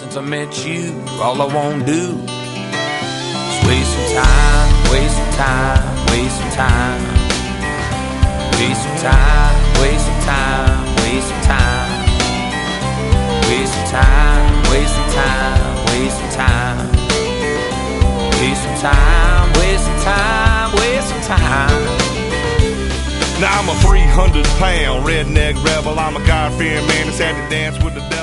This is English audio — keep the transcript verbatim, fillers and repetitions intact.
since I met you. All I wanna do is waste some time, waste some time, waste some time. Waste some time, waste some time, waste some time. Waste some time, waste some time, waste some time. Waste some time, waste some time, waste some time. Now I'm a three hundred pound redneck rebel. I'm a God-fearing man that's had to dance with the devil.